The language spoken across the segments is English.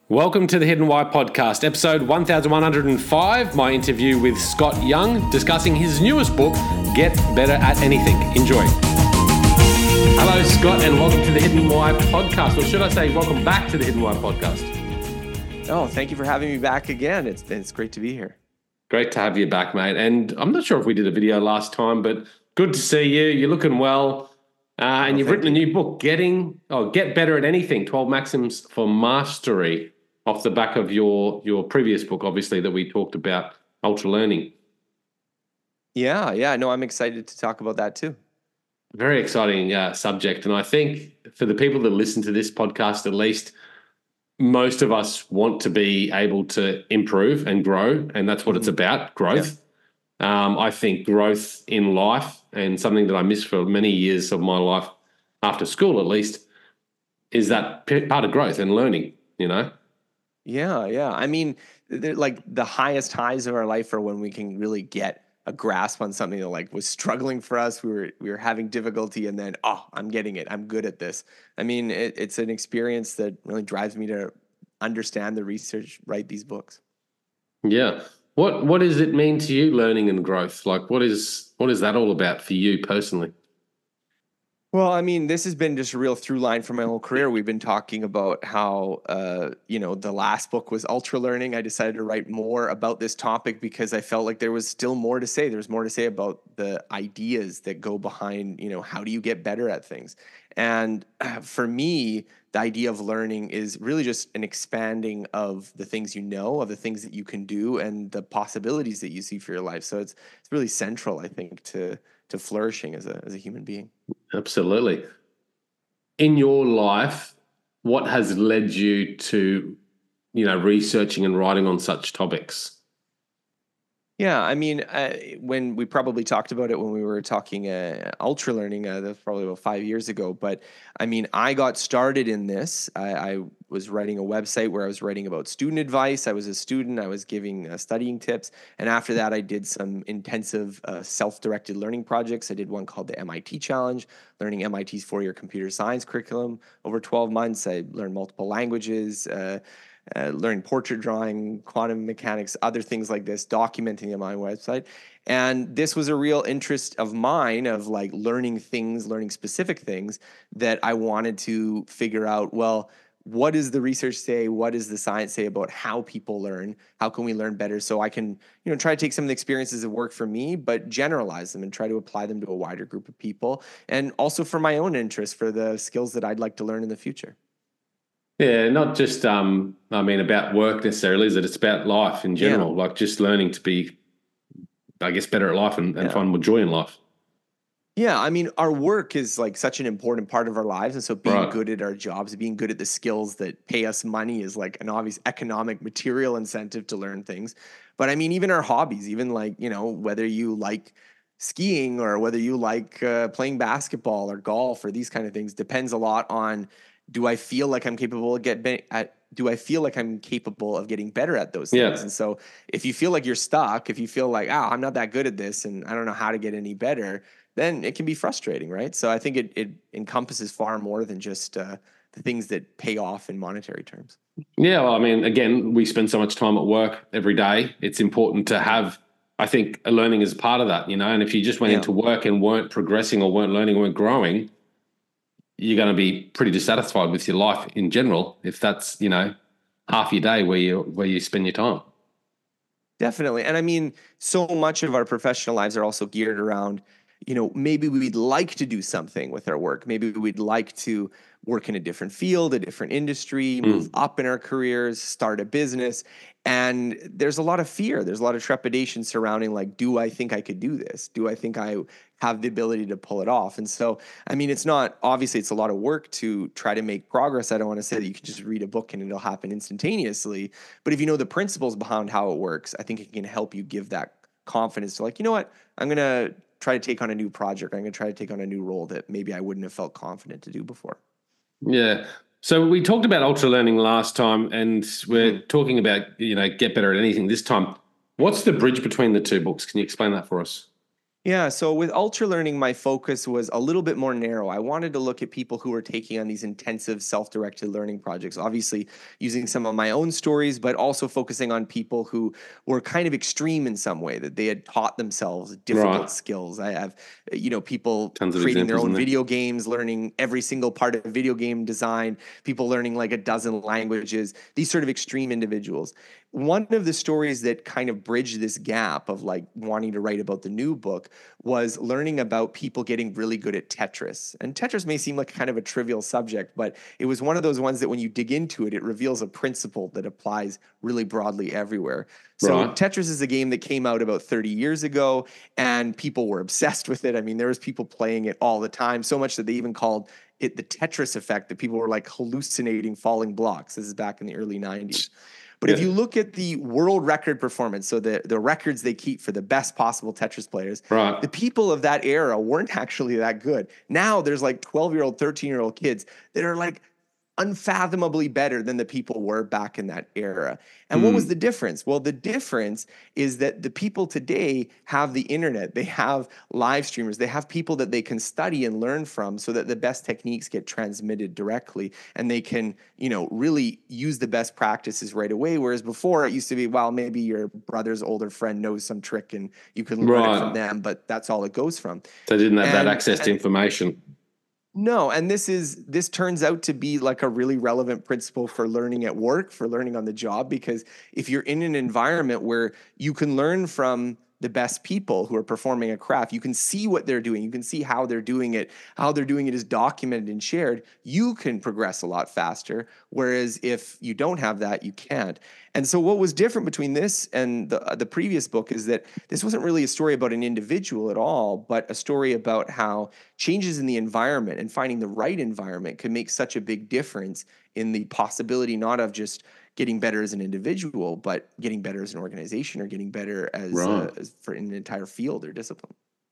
Welcome to the Hidden Why podcast, episode 1105, my interview with Scott Young, discussing his newest book, Get Better at Anything. Enjoy. Hello, Scott, and welcome to the Hidden Why podcast. Or should I say, welcome back to the Hidden Why podcast. Oh, thank you for having me back again. It's great to be here. Great to have you back, mate. And I'm not sure if we did a video last time, but good to see you. You're looking well. And you've written a new book, Get Better at Anything, 12 Maxims for Mastery, off the back of your previous book, obviously, that we talked about, Ultra Learning. Yeah. No, I'm excited to talk about that too. Very exciting subject. And I think for the people that listen to this podcast, at least, most of us want to be able to improve and grow, and that's what it's about, growth. Yeah. I think growth in life, and something that I missed for many years of my life, after school at least, is that part of growth and learning, you know? Yeah. I mean, like the highest highs of our life are when we can really get a grasp on something that like was struggling for us. We were having difficulty, and then, I'm getting it. I'm good at this. I mean, it's an experience that really drives me to understand the research, write these books. Yeah. What does it mean to you, learning and growth? Like, what is that all about for you personally? Well, I mean, this has been just a real through line for my whole career. We've been talking about how, the last book was Ultra Learning. I decided to write more about this topic because I felt like there was still more to say. There's more to say about the ideas that go behind, how do you get better at things? And for me, the idea of learning is really just an expanding of the things you know, of the things that you can do, and the possibilities that you see for your life. So it's really central, I think, to flourishing as a human being. Absolutely. In your life, what has led you to, researching and writing on such topics? Yeah, I mean, when we probably talked about it when we were talking Ultra Learning, that's probably about 5 years ago. But I mean, I got started in this. I was writing a website where I was writing about student advice. I was a student. I was giving studying tips. And after that, I did some intensive self-directed learning projects. I did one called the MIT Challenge, learning MIT's 4-year computer science curriculum over 12 months. I learned multiple languages, learning portrait drawing, quantum mechanics, other things like this, documenting on my website. And this was a real interest of mine, of like learning specific things that I wanted to figure out, well, what does the research say? What does the science say about how people learn? How can we learn better? So I can, try to take some of the experiences that work for me, but generalize them and try to apply them to a wider group of people. And also for my own interest, for the skills that I'd like to learn in the future. Yeah, not just, about work necessarily, is it? It's about life in general, like just learning to be, I guess, better at life and find more joy in life. Yeah, I mean, our work is like such an important part of our lives. And so being good at our jobs, being good at the skills that pay us money is like an obvious economic material incentive to learn things. But I mean, even our hobbies, even like, whether you like skiing or whether you like playing basketball or golf or these kind of things, depends a lot on, do I feel like I'm capable of getting better at those things? Yeah. And so if you feel like you're stuck, if you feel like, I'm not that good at this and I don't know how to get any better, then it can be frustrating, right? So I think it encompasses far more than just the things that pay off in monetary terms. Yeah, well, I mean, again, we spend so much time at work every day. It's important to have, I think, learning is part of that, and if you just went into work and weren't progressing or weren't learning, weren't growing, you're going to be pretty dissatisfied with your life in general if that's, half your day where you spend your time. Definitely. And I mean, so much of our professional lives are also geared around, maybe we'd like to do something with our work. Maybe we'd like to work in a different field, a different industry, move up in our careers, start a business. And there's a lot of fear. There's a lot of trepidation surrounding, like, do I think I could do this? Do I think I have the ability to pull it off? And so, I mean, it's a lot of work to try to make progress. I don't want to say that you can just read a book and it'll happen instantaneously. But if you know the principles behind how it works, I think it can help you give that confidence to, like, you know what, I'm going to try to take on a new project. I'm going to try to take on a new role that maybe I wouldn't have felt confident to do before. Yeah. So we talked about Ultra Learning last time, and we're talking about, Get Better at Anything this time. What's the bridge between the two books? Can you explain that for us? Yeah, so with ultra learning, my focus was a little bit more narrow. I wanted to look at people who were taking on these intensive self directed learning projects, obviously using some of my own stories, but also focusing on people who were kind of extreme in some way, that they had taught themselves difficult Right. skills. I have, people Tons of creating their examples in own there. video games, learning every single part of video game design, people learning like a dozen languages, these sort of extreme individuals. One of the stories that kind of bridged this gap of like wanting to write about the new book was learning about people getting really good at Tetris. And Tetris may seem like kind of a trivial subject, but it was one of those ones that when you dig into it, it reveals a principle that applies really broadly everywhere. So Right. Tetris is a game that came out about 30 years ago and people were obsessed with it. I mean, there was people playing it all the time, so much that they even called it the Tetris effect, that people were like hallucinating falling blocks. This is back in the early 90s. But if Yeah. you look at the world record performance, so the records they keep for the best possible Tetris players, Right. the people of that era weren't actually that good. Now there's like 12-year-old, 13-year-old kids that are like unfathomably better than the people were back in that era. And what was the Hmm. difference? Well, the difference is that the people today have the internet, they have live streamers, they have people that they can study and learn from so that the best techniques get transmitted directly and they can, really use the best practices right away. Whereas before it used to be, well, maybe your brother's older friend knows some trick and you can learn it from Right. them, but that's all it goes from. They didn't have that And access to information. no, and this turns out to be like a really relevant principle for learning at work, for learning on the job, because if you're in an environment where you can learn from the best people who are performing a craft, you can see what they're doing, you can see how they're doing it is documented and shared, you can progress a lot faster. Whereas if you don't have that, you can't. And so what was different between this and the previous book is that this wasn't really a story about an individual at all, but a story about how changes in the environment and finding the right environment can make such a big difference in the possibility not of just getting better as an individual, but getting better as an organization or getting better Right. as for an entire field or discipline.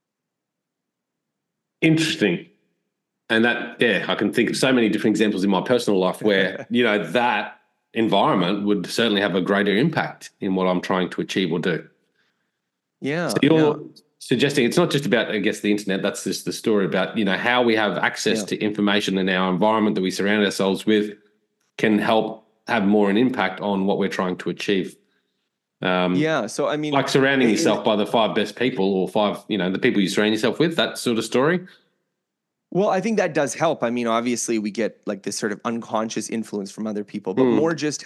Interesting. And that, yeah, I can think of so many different examples in my personal life where, that environment would certainly have a greater impact in what I'm trying to achieve or do. So Yeah, yeah, you're suggesting it's not just about, I guess, the internet. That's just the story about, how we have access yeah. to information in our environment that we surround ourselves with can help have more an impact on what we're trying to achieve. Yeah. So I mean, Like surrounding in, yourself by the five best people or five, the people you surround yourself with, that sort of story. well, I think that does help. I mean, obviously we get like this sort of unconscious influence from other people, but more Mm. just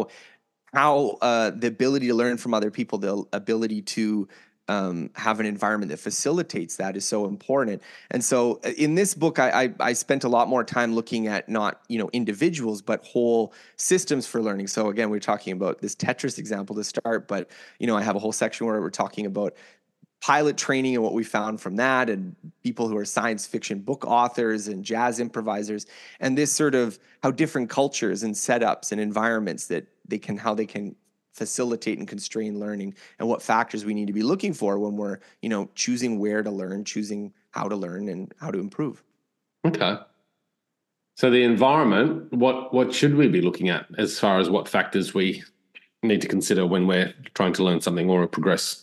how the ability to learn from other people, the ability to have an environment that facilitates that is so important. And so in this book, I spent a lot more time looking at not individuals, but whole systems for learning. So again, we're talking about this Tetris example to start, but I have a whole section where we're talking about pilot training and what we found from that, and people who are science fiction book authors and jazz improvisers, and this sort of how different cultures and setups and environments that how they can facilitate and constrain learning, and what factors we need to be looking for when we're choosing where to learn, choosing how to learn and how to improve. Okay. So the environment, what should we be looking at as far as what factors we need to consider when we're trying to learn something or progress?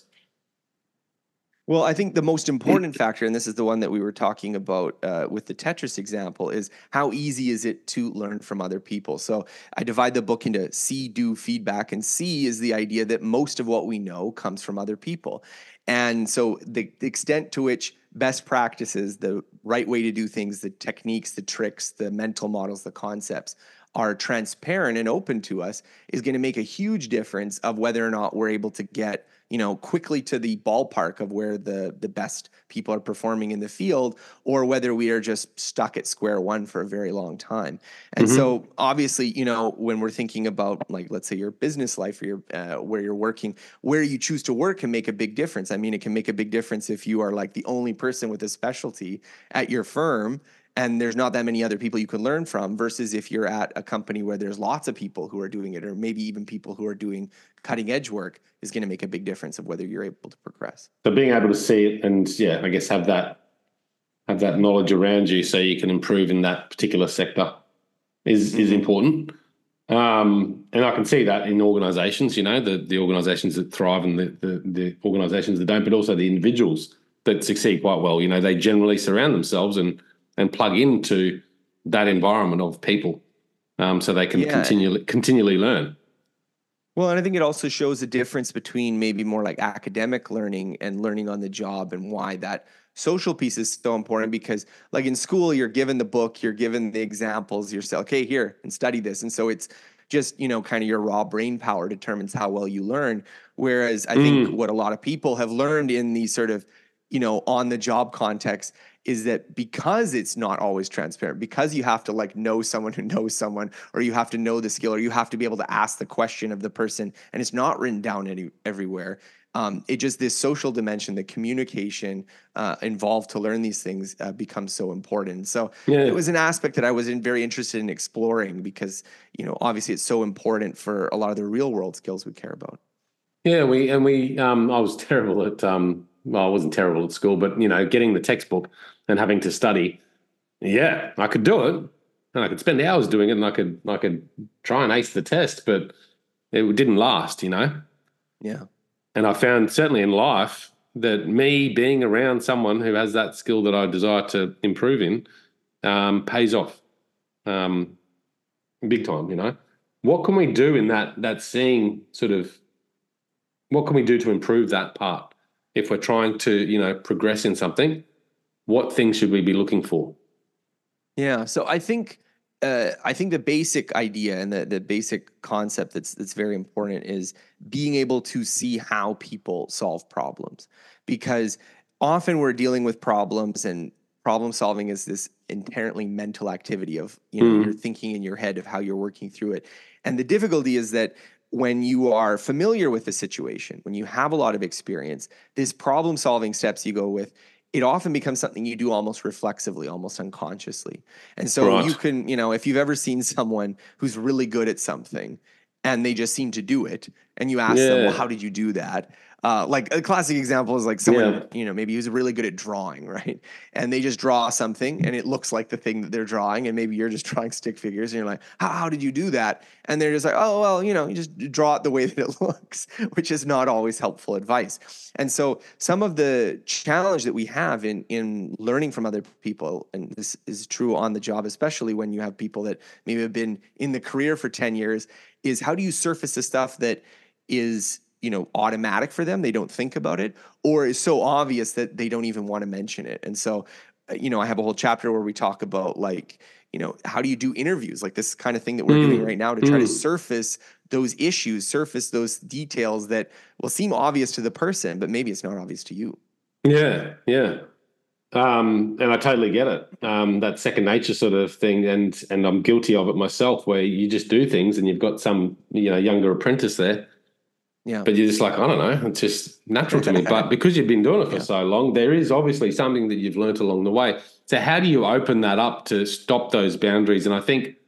Well, I think the most important factor, and this is the one that we were talking about with the Tetris example, is how easy is it to learn from other people? So I divide the book into see, do, feedback, and see is the idea that most of what we know comes from other people. And so the extent to which best practices, the right way to do things, the techniques, the tricks, the mental models, the concepts are transparent and open to us is going to make a huge difference of whether or not we're able to get quickly to the ballpark of where the best people are performing in the field, or whether we are just stuck at square one for a very long time. And Mm-hmm. so obviously, when we're thinking about, like, let's say your business life or your where you're working, where you choose to work can make a big difference. I mean, it can make a big difference if you are like the only person with a specialty at your firm and there's not that many other people you can learn from, versus if you're at a company where there's lots of people who are doing it, or maybe even people who are doing cutting edge work, is going to make a big difference of whether you're able to progress. So being able to see it and, yeah, I guess have that knowledge around you so you can improve in that particular sector is important. And I can see that in organizations, the organizations that thrive and the organizations that don't, but also the individuals that succeed quite well. You know, they generally surround themselves and plug into that environment of people, so they can Yeah. continually learn. Well, and I think it also shows the difference between maybe more like academic learning and learning on the job, and why that social piece is so important. Because like in school, you're given the book, you're given the examples, you're saying, okay, here and study this. And so it's just, kind of your raw brain power determines how well you learn. Whereas I think Mm. what a lot of people have learned in these sort of, on the job context is that because it's not always transparent, because you have to like know someone who knows someone, or you have to know the skill, or you have to be able to ask the question of the person, and it's not written down everywhere. It just, this social dimension, the communication involved to learn these things becomes so important. So it Yeah. was an aspect that I was very interested in exploring, because obviously it's so important for a lot of the real world skills we care about. Yeah, I was terrible at well, I wasn't terrible at school, but getting the textbook and having to study. Yeah, I could do it, and I could spend hours doing it, and I could try and ace the test, but it didn't last. Yeah. And I found certainly in life that me being around someone who has that skill that I desire to improve in pays off um, big time. What can we do in that seeing sort of? What can we do to improve that part? If we're trying to, progress in something, what things should we be looking for? Yeah. So I think the basic idea and the basic concept that's very important is being able to see how people solve problems. Because often we're dealing with problems, and problem solving is this inherently mental activity of, you're Mm, thinking in your head of how you're working through it. And the difficulty is that when you are familiar with the situation, when you have a lot of experience, this problem solving steps you go with, it often becomes something you do almost reflexively, almost unconsciously. And so you right. can, if you've ever seen someone who's really good at something and they just seem to do it, and you ask them, well, Yeah. how did you do that? Like a classic example is like someone, Yeah. maybe who's really good at drawing, right? And they just draw something and it looks like the thing that they're drawing. And maybe you're just drawing stick figures and you're like, how did you do that? And they're just like, oh, well, you just draw it the way that it looks, which is not always helpful advice. And so some of the challenge that we have in learning from other people, and this is true on the job, especially when you have people that maybe have been in the career for 10 years, is how do you surface the stuff that is, automatic for them? They don't think about it, or is so obvious that they don't even want to mention it. And so, I have a whole chapter where we talk about like, how do you do interviews, like this kind of thing that we're doing Mm, right now to try to mm. surface those issues, surface those details that will seem obvious to the person, but maybe it's not obvious to you. Yeah. Yeah. And I totally get it. That second nature sort of thing, and I'm guilty of it myself, where you just do things and you've got some, younger apprentice there, Yeah. but you're just like, I don't know, it's just natural to me. But because you've been doing it for Yeah. so long, there is obviously something that you've learnt along the way. So how do you open that up to stop those boundaries? And I think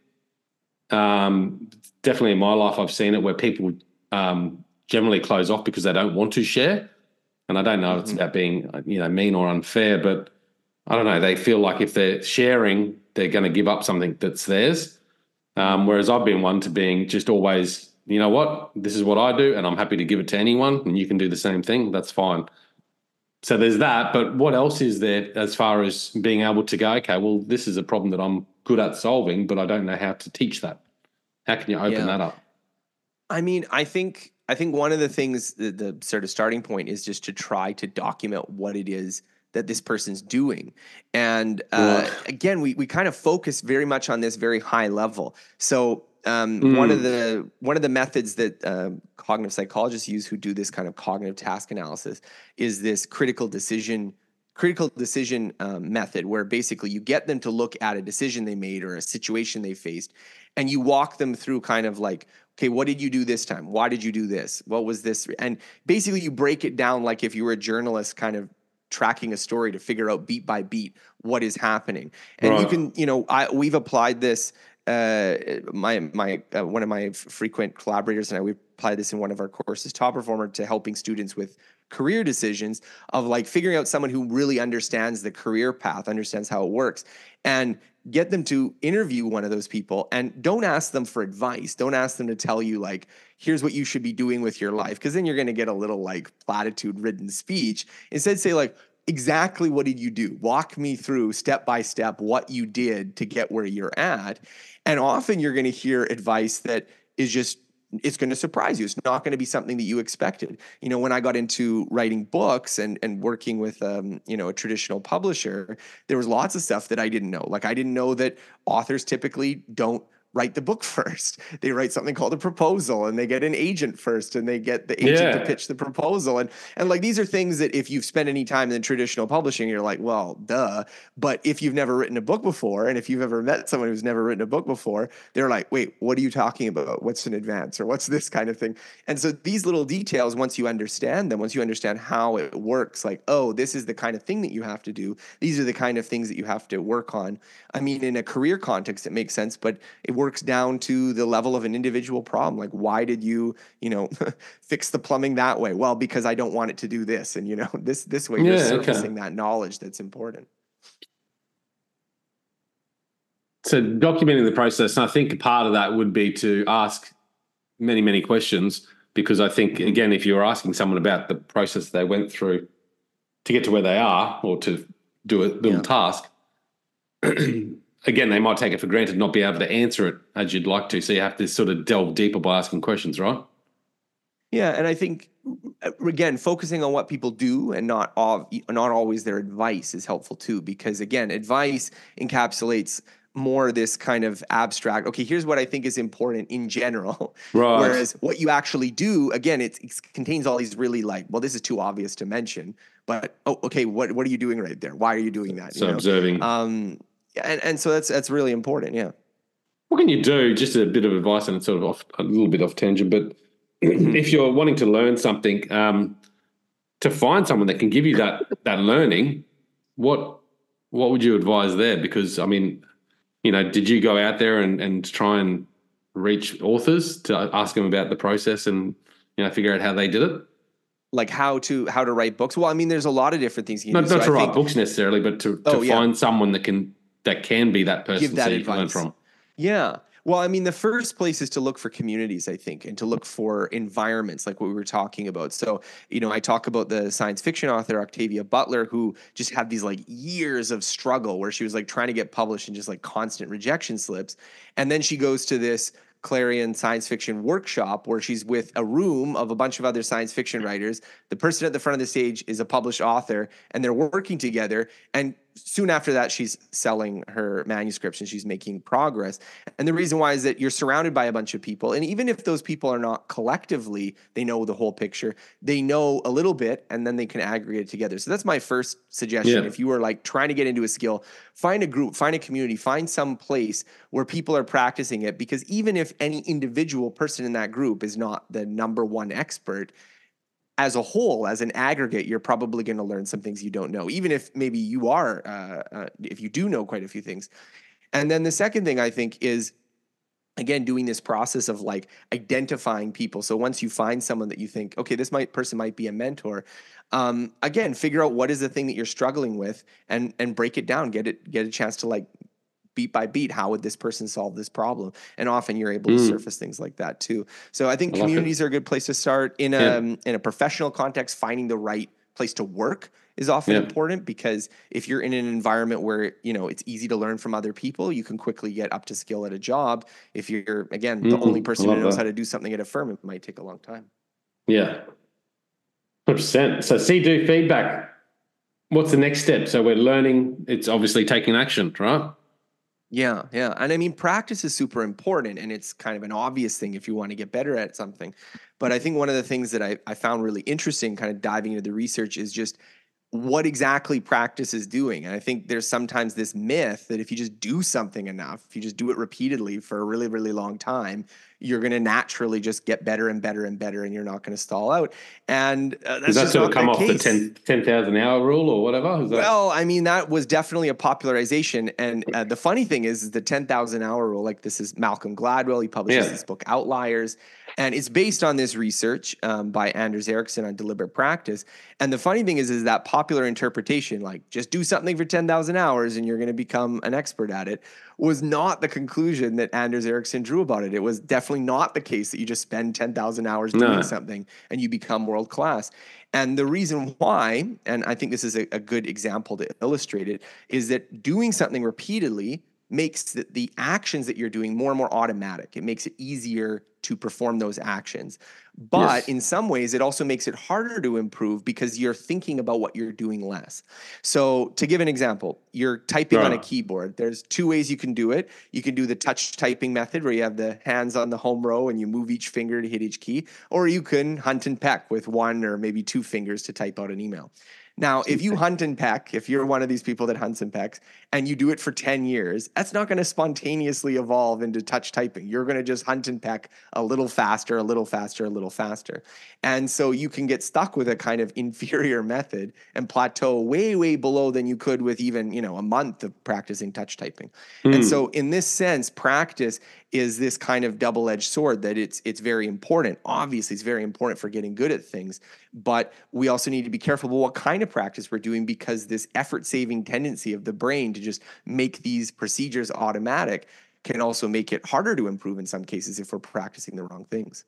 definitely in my life, I've seen it where people generally close off because they don't want to share. And I don't know if it's Hmm. about being, mean or unfair, but I don't know. They feel like if they're sharing, they're going to give up something that's theirs. Whereas I've been one to being just always, you know what, this is what I do, and I'm happy to give it to anyone, and you can do the same thing. That's fine. So there's that. But what else is there as far as being able to go, okay, well, this is a problem that I'm good at solving, but I don't know how to teach that. How can you open Yeah. that up? I mean, I think one of the things, the sort of starting point is just to try to document what it is that this person's doing. And Right. again, we kind of focus very much on this very high level. So Mm. one of the methods that cognitive psychologists use who do this kind of cognitive task analysis is this critical decision method, where basically you get them to look at a decision they made or a situation they faced, and you walk them through kind of like, okay, what did you do this time? Why did you do this? What was this? And basically you break it down like if you were a journalist kind of tracking a story to figure out beat by beat what is happening. And you Right. can, we've applied this. My one of my frequent collaborators and I, we applied this in one of our courses, Top Performer, to helping students with career decisions, of like figuring out someone who really understands the career path, understands how it works, and get them to interview one of those people. And don't ask them for advice. Don't ask them to tell you like, here's what you should be doing with your life, because then you're going to get a little like platitude ridden speech. Instead, say like, exactly what did you do? Walk me through step by step what you did to get where you're at. And often you're going to hear advice that is just, it's going to surprise you. It's not going to be something that you expected. You know, when I got into writing books and working with, a traditional publisher, there was lots of stuff that I didn't know. Like I didn't know that authors typically don't write the book first. They write something called a proposal, and they get an agent first, and they get the agent to pitch the proposal. And like, these are things that if you've spent any time in traditional publishing, you're like, well, duh. But if you've never written a book before, and if you've ever met someone who's never written a book before, they're like, wait, what are you talking about? What's an advance, or what's this kind of thing? And so these little details, once you understand them, once you understand how it works, like, oh, this is the kind of thing that you have to do. These are the kind of things that you have to work on. I mean, in a career context, it makes sense, but it works down to the level of an individual problem. Like, why did you fix the plumbing that way? Well, because I don't want it to do this. And, this way you're surfacing that knowledge that's important. So documenting the process, and I think part of that would be to ask many, many questions, because I think, again, if you're asking someone about the process they went through to get to where they are, or to do a little task, again, they might take it for granted, not be able to answer it as you'd like to. So you have to sort of delve deeper by asking questions, right? Yeah, and I think, again, focusing on what people do and not always their advice is helpful too, because again, advice encapsulates more this kind of abstract, okay, here's what I think is important in general. Right. Whereas what you actually do, again, it contains all these really like, well, this is too obvious to mention, but, oh, okay, what are you doing right there? Why are you doing that? So observing. And so that's really important. Yeah. What can you do? Just a bit of advice, and it's sort of a little bit off tangent, but if you're wanting to learn something, to find someone that can give you that learning, what would you advise there? Because I mean, did you go out there and try and reach authors to ask them about the process and figure out how they did it? Like how to write books? Well, I mean, there's a lot of different things you can do. Not to write books necessarily, but to find someone that can be that person, give that so you advice. can learn from. Yeah. Well, I mean, the first place is to look for communities, I think, and to look for environments like what we were talking about. So, I talk about the science fiction author Octavia Butler, who just had these like years of struggle where she was like trying to get published and just like constant rejection slips. And then she goes to this Clarion science fiction workshop where she's with a room of a bunch of other science fiction writers. The person at the front of the stage is a published author, and they're working together. And soon after that, she's selling her manuscripts and she's making progress. And the reason why is that you're surrounded by a bunch of people. And even if those people are not collectively, they know the whole picture, they know a little bit, and then they can aggregate it together. So that's my first suggestion. If you are like trying to get into a skill, find a group, find a community, find some place where people are practicing it. Because even if any individual person in that group is not the number one expert, as a whole, as an aggregate, you're probably going to learn some things you don't know, even if maybe you are, if you do know quite a few things. And then the second thing I think is, again, doing this process of like identifying people. So once you find someone that you think, okay, this person might be a mentor, again, figure out what is the thing that you're struggling with and break it down, get a chance to like beat by beat, how would this person solve this problem? And often you're able to surface things like that too. So I think communities are a good place to start. In a professional context, finding the right place to work is often important, because if you're in an environment where, it's easy to learn from other people, you can quickly get up to skill at a job. If you're, again, the only person who knows how to do something at a firm, it might take a long time. Yeah. 100%. So see, do feedback. What's the next step? So we're learning, it's obviously taking action, right? Yeah. And I mean, practice is super important, and it's kind of an obvious thing if you want to get better at something. But I think one of the things that I found really interesting kind of diving into the research is just what exactly practice is doing. And I think there's sometimes this myth that if you just do something enough, if you just do it repeatedly for a really, really long time, you're going to naturally just get better and better and better, and you're not going to stall out. And that's Does that just sort of not come the off case. The 10,000 hour rule or whatever? Well, I mean, that was definitely a popularization. And the funny thing is the 10,000 hour rule, like this is Malcolm Gladwell. He publishes this book, Outliers. And it's based on this research by Anders Ericsson on deliberate practice. And the funny thing is that popular interpretation, like just do something for 10,000 hours and you're going to become an expert at it, was not the conclusion that Anders Ericsson drew about it. It was definitely not the case that you just spend 10,000 hours doing something and you become world class. And the reason why, and I think this is a good example to illustrate it, is that doing something repeatedly makes the actions that you're doing more and more automatic. It makes it easier to perform those actions. But in some ways, it also makes it harder to improve because you're thinking about what you're doing less. So to give an example, you're typing on a keyboard. There's two ways you can do it. You can do the touch typing method where you have the hands on the home row and you move each finger to hit each key, or you can hunt and peck with one or maybe two fingers to type out an email. Now, if you hunt and peck, if you're one of these people that hunts and pecks, and you do it for 10 years, that's not going to spontaneously evolve into touch typing. You're going to just hunt and peck a little faster, a little faster, a little faster. And so you can get stuck with a kind of inferior method and plateau way, way below than you could with even, a month of practicing touch typing. And so in this sense, practice is this kind of double-edged sword that it's very important. Obviously, it's very important for getting good at things, but we also need to be careful about what kind of practice we're doing, because this effort-saving tendency of the brain to just make these procedures automatic can also make it harder to improve in some cases if we're practicing the wrong things.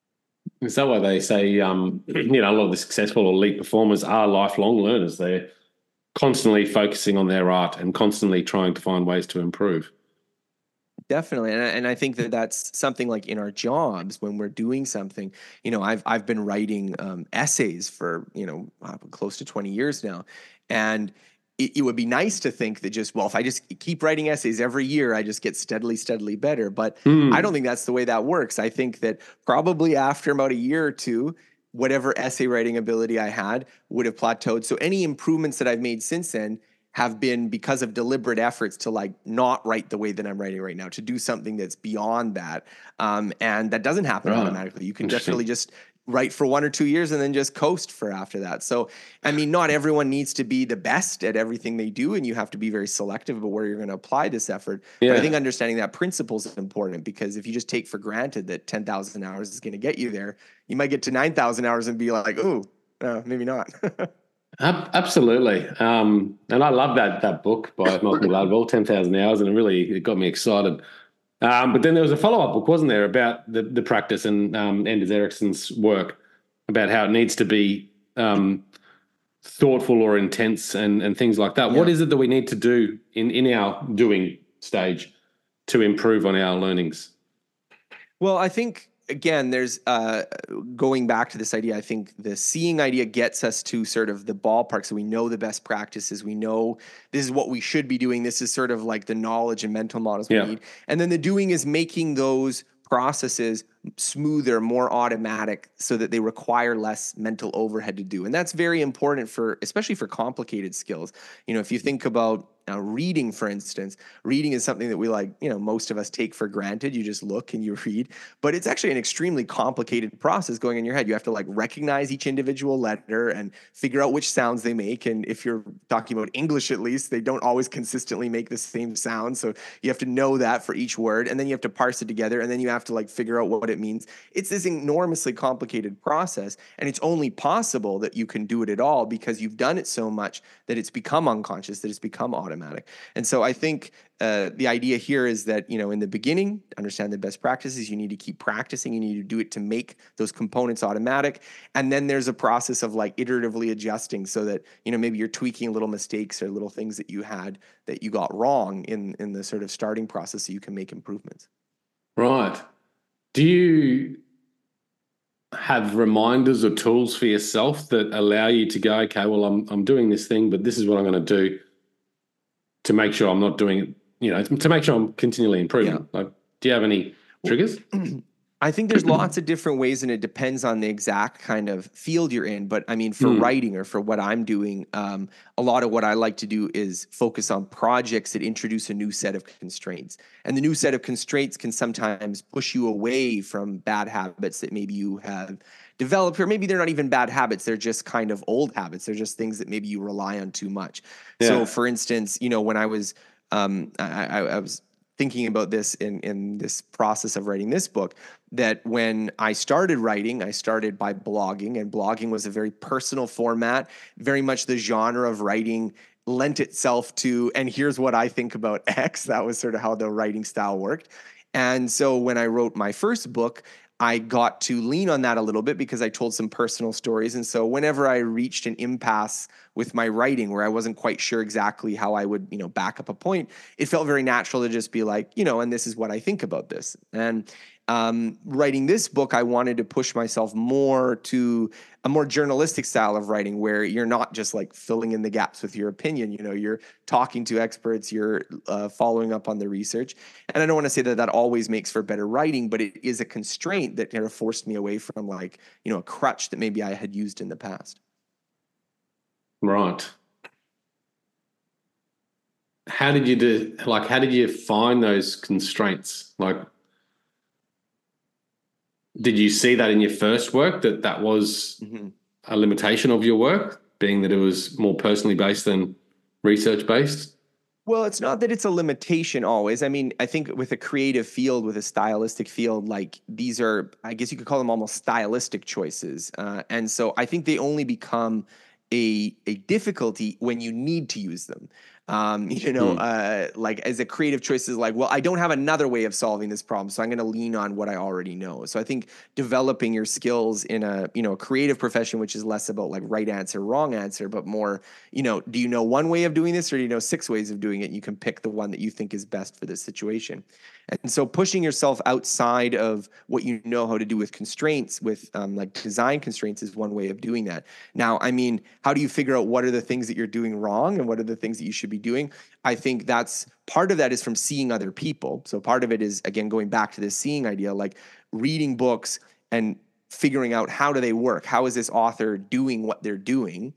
Is that why they say, a lot of the successful elite performers are lifelong learners? They're constantly focusing on their art and constantly trying to find ways to improve. Definitely. And I think that that's something like in our jobs when we're doing something. I've been writing essays for, close to 20 years now. And it would be nice to think that if I just keep writing essays every year, I just get steadily better. But I don't think that's the way that works. I think that probably after about a year or two, whatever essay writing ability I had would have plateaued. So any improvements that I've made since then have been because of deliberate efforts to not write the way that I'm writing right now, to do something that's beyond that. And that doesn't happen automatically. You can definitely just write for 1 or 2 years and then just coast for after that. So, not everyone needs to be the best at everything they do, and you have to be very selective about where you're going to apply this effort. Yeah. But I think understanding that principle is important, because if you just take for granted that 10,000 hours is going to get you there, you might get to 9,000 hours and be like, oh, maybe not. Absolutely. And I love that book by Malcolm Gladwell, 10,000 Hours, and it got me excited. But then there was a follow-up book, wasn't there, about the practice and Anders Ericsson's work about how it needs to be thoughtful or intense and things like that. Yeah. What is it that we need to do in our doing stage to improve on our learnings? Well, I think, again, there's going back to this idea, I think the seeing idea gets us to sort of the ballpark. So we know the best practices. We know this is what we should be doing. This is sort of like the knowledge and mental models we need. And then the doing is making those processes smoother, more automatic, so that they require less mental overhead to do. And that's very important especially for complicated skills. If you think about reading, for instance, reading is something that we most of us take for granted. You just look and you read, but it's actually an extremely complicated process going in your head. You have to recognize each individual letter and figure out which sounds they make. And if you're talking about English, at least, they don't always consistently make the same sound. So you have to know that for each word, and then you have to parse it together, and then you have to figure out what it means. It's this enormously complicated process, and it's only possible that you can do it at all because you've done it so much that it's become unconscious, that it's become automatic. And so I think the idea here is that, in the beginning, understand the best practices. You need to keep practicing. You need to do it to make those components automatic. And then there's a process of iteratively adjusting so that, maybe you're tweaking little mistakes or little things that you had that you got wrong in the sort of starting process so you can make improvements. Right. Do you have reminders or tools for yourself that allow you to go, okay, well, I'm doing this thing, but this is what I'm going to do to make sure I'm not doing it, to make sure I'm continually improving? Yeah. Do you have any triggers? I think there's lots of different ways, and it depends on the exact kind of field you're in. But for writing or for what I'm doing, a lot of what I like to do is focus on projects that introduce a new set of constraints. And the new set of constraints can sometimes push you away from bad habits that maybe you have developed, or maybe they're not even bad habits. They're just kind of old habits. They're just things that maybe you rely on too much. Yeah. So for instance, when I was, I was thinking about this in this process of writing this book, that when I started writing, I started by blogging, and blogging was a very personal format, very much the genre of writing lent itself to, and here's what I think about X. That was sort of how the writing style worked. And so when I wrote my first book, I got to lean on that a little bit because I told some personal stories. And so whenever I reached an impasse with my writing where I wasn't quite sure exactly how I would, back up a point, it felt very natural to just be like, and this is what I think about this. And writing this book, I wanted to push myself more to a more journalistic style of writing where you're not just like filling in the gaps with your opinion. You're talking to experts, you're following up on the research. And I don't want to say that always makes for better writing, but it is a constraint that kind of forced me away from like, a crutch that maybe I had used in the past. Right. How did you find those constraints? Like, did you see that in your first work that was a limitation of your work, being that it was more personally based than research based? Well, it's not that it's a limitation always. I mean, I think with a creative field, with a stylistic field, like these are, I guess you could call them almost stylistic choices. And so I think they only become a difficulty when you need to use them. Like as a creative choice is like, well, I don't have another way of solving this problem, so I'm going to lean on what I already know. So I think developing your skills in a creative profession, which is less about like right answer, wrong answer, but more, do you know one way of doing this or do you know 6 ways of doing it? And you can pick the one that you think is best for this situation. And so pushing yourself outside of what you know how to do with constraints, with like design constraints, is one way of doing that. Now, I mean, how do you figure out what are the things that you're doing wrong and what are the things that you should be doing? I think that's part of that is from seeing other people. So part of it is, again, going back to this seeing idea, like reading books and figuring out how do they work? How is this author doing what they're doing?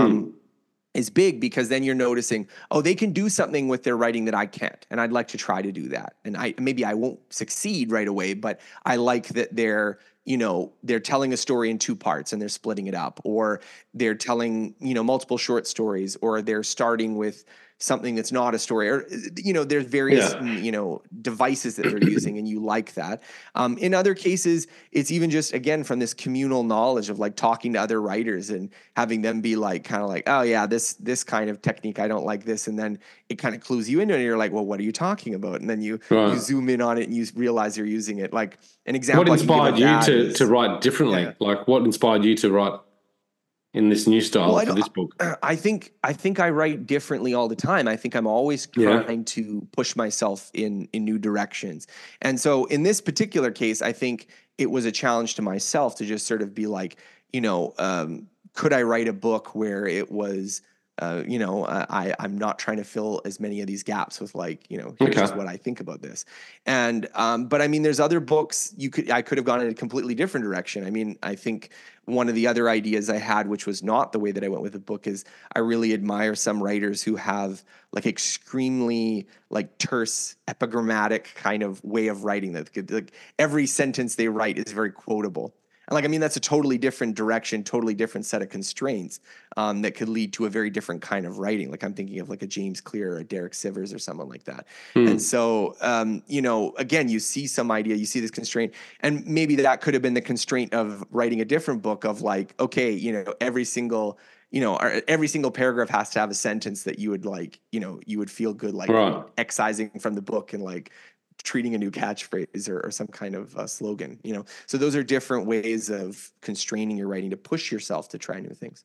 Is big because then you're noticing, oh, they can do something with their writing that I can't. And I'd like to try to do that. And maybe I won't succeed right away, but I like that they're telling a story in 2 parts and they're splitting it up, or they're telling, multiple short stories, or they're starting with something that's not a story, or, there's various, devices that they're using and you like that. In other cases, it's even just, again, from this communal knowledge of like talking to other writers and having them be like, kind of like, oh yeah, this kind of technique, I don't like this. And then it kind of clues you into it and you're like, well, what are you talking about? And then you zoom in on it and you realize you're using it. Like an example. What inspired you to write differently? Yeah. Like what inspired you to write in this new style for this book? I think I write differently all the time. I think I'm always trying to push myself in new directions. And so in this particular case, I think it was a challenge to myself to just sort of be like, could I write a book where it was, I'm not trying to fill as many of these gaps with like, here's just what I think about this. And, but I mean, there's other books I could have gone in a completely different direction. I mean, I think one of the other ideas I had, which was not the way that I went with the book, is I really admire some writers who have like extremely like terse epigrammatic kind of way of writing that like every sentence they write is very quotable. And like, I mean, that's a totally different direction, totally different set of constraints that could lead to a very different kind of writing. Like I'm thinking of like a James Clear or a Derek Sivers or someone like that. And so, again, you see some idea, you see this constraint, and maybe that could have been the constraint of writing a different book of like, okay, every single paragraph has to have a sentence that you would like, you would feel good, like excising from the book and like treating a new catchphrase or some kind of slogan, So those are different ways of constraining your writing to push yourself to try new things.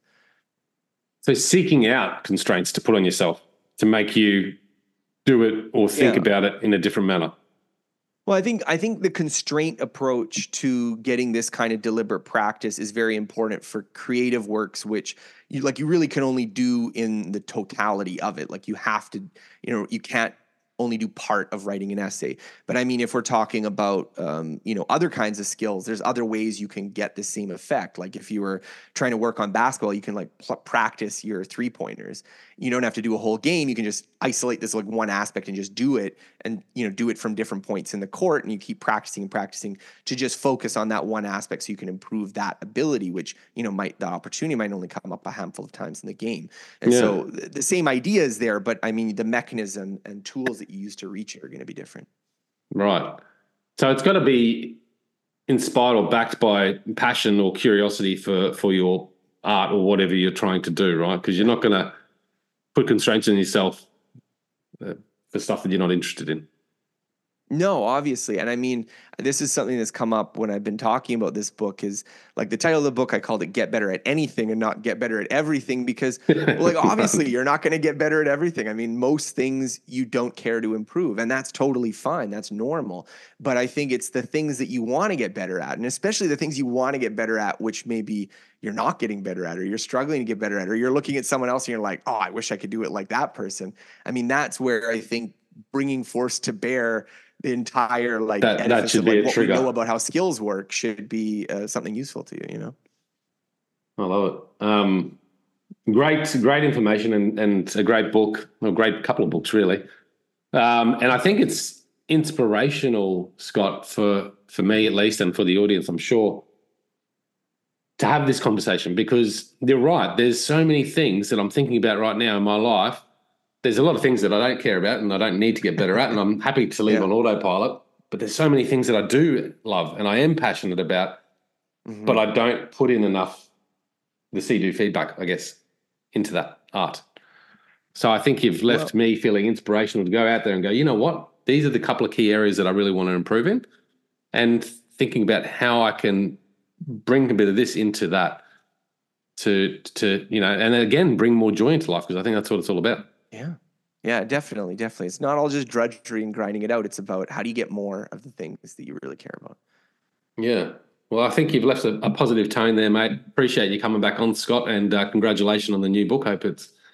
So seeking out constraints to put on yourself to make you do it or think about it in a different manner. Well, I think the constraint approach to getting this kind of deliberate practice is very important for creative works, which you really can only do in the totality of it. Like you have to, you can't only do part of writing an essay. But I mean, if we're talking about, other kinds of skills, there's other ways you can get the same effect. Like if you were trying to work on basketball, you can like practice your 3-pointers. You don't have to do a whole game. You can just isolate this like one aspect and just do it and, do it from different points in the court. And you keep practicing and practicing to just focus on that one aspect so you can improve that ability, which, the opportunity might only come up a handful of times in the game. And so the same idea is there, but I mean, the mechanism and tools that you use to reach it are going to be different. Right. So it's got to be inspired or backed by passion or curiosity for your art or whatever you're trying to do, right? Because you're not going to put constraints on yourself for stuff that you're not interested in. No, obviously. And I mean, this is something that's come up when I've been talking about this book is like the title of the book, I called it Get Better at Anything and not Get Better at Everything because like, obviously you're not going to get better at everything. I mean, most things you don't care to improve and that's totally fine. That's normal. But I think it's the things that you want to get better at and especially the things you want to get better at, which maybe you're not getting better at or you're struggling to get better at, or you're looking at someone else and you're like, oh, I wish I could do it like that person. I mean, that's where I think bringing force to bear the entire like that should be a what trigger. we know about how skills work should be something useful to you, you know? I love it. Great information and a great book, a great couple of books really. And I think it's inspirational, Scott, for me at least, and for the audience, I'm sure, to have this conversation because you're right. There's so many things that I'm thinking about right now in my life. There's a lot of things that I don't care about and I don't need to get better at, and I'm happy to leave on autopilot. But there's so many things that I do love and I am passionate about, but I don't put in enough the see-do feedback, I guess, into that art. So I think you've left me feeling inspirational to go out there and go, you know what? These are the couple of key areas that I really want to improve in, and thinking about how I can bring a bit of this into that to you know, and then again, bring more joy into life because I think that's what it's all about. Yeah, definitely. It's not all just drudgery and grinding it out. It's about how do you get more of the things that you really care about. Yeah. Well, I think you've left a positive tone there, mate. Appreciate you coming back on, Scott, and congratulations on the new book. Hope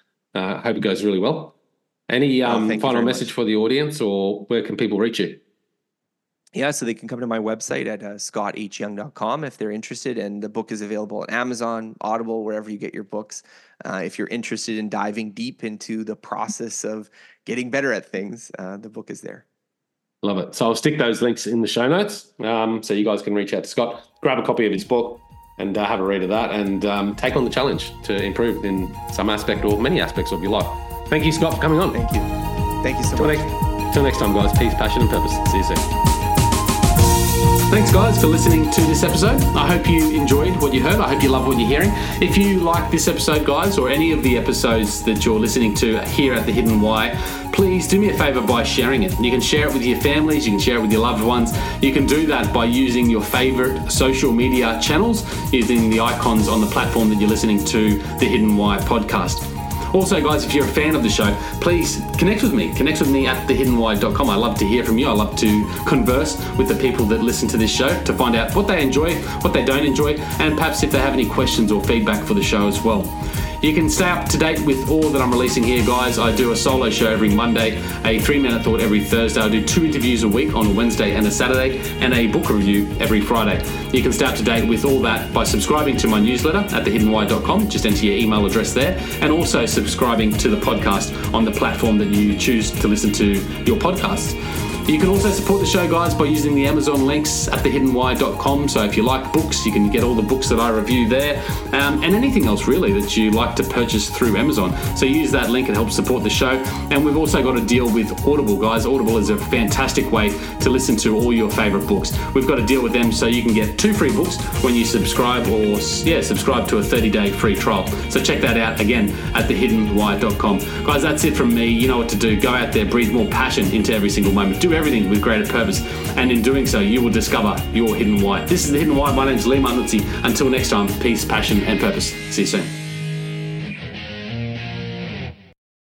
it goes really well. Any final message for the audience, or where can people reach you? Yeah, so they can come to my website at scotthyoung.com if they're interested, and the book is available on Amazon, Audible, wherever you get your books. If you're interested in diving deep into the process of getting better at things, the book is there. Love it. So I'll stick those links in the show notes so you guys can reach out to Scott, grab a copy of his book and have a read of that and take on the challenge to improve in some aspect or many aspects of your life. Thank you, Scott, for coming on. Thank you. Thank you so much. Till next time, guys. Peace, passion, and purpose. See you soon. Thanks, guys, for listening to this episode. I hope you enjoyed what you heard. I hope you love what you're hearing. If you like this episode, guys, or any of the episodes that you're listening to here at The Hidden Why, please do me a favor by sharing it. You can share it with your families. You can share it with your loved ones. You can do that by using your favorite social media channels, using the icons on the platform that you're listening to The Hidden Why podcast. Also, guys, if you're a fan of the show, please connect with me. Connect with me at thehiddenwhy.com. I love to hear from you. I love to converse with the people that listen to this show to find out what they enjoy, what they don't enjoy, and perhaps if they have any questions or feedback for the show as well. You can stay up to date with all that I'm releasing here, guys. I do a solo show every Monday, a 3-minute thought every Thursday. I do 2 interviews a week on a Wednesday and a Saturday, and a book review every Friday. You can stay up to date with all that by subscribing to my newsletter at thehiddenwhy.com. Just enter your email address there, and also subscribing to the podcast on the platform that you choose to listen to your podcasts. You can also support the show, guys, by using the Amazon links at thehiddenwhy.com. So if you like books, you can get all the books that I review there, and anything else really that you like to purchase through Amazon. So use that link, it helps support the show. And we've also got a deal with Audible, guys. Audible is a fantastic way to listen to all your favorite books. We've got a deal with them so you can get 2 free books when you subscribe subscribe to a 30-day free trial. So check that out again at thehiddenwhy.com. Guys, that's it from me. You know what to do. Go out there, breathe more passion into every single moment. Do everything with greater purpose, and in doing so you will discover your hidden why. This is The Hidden Why. My name is Lee Martinuzzi. Until next time, peace, passion and purpose. See you soon.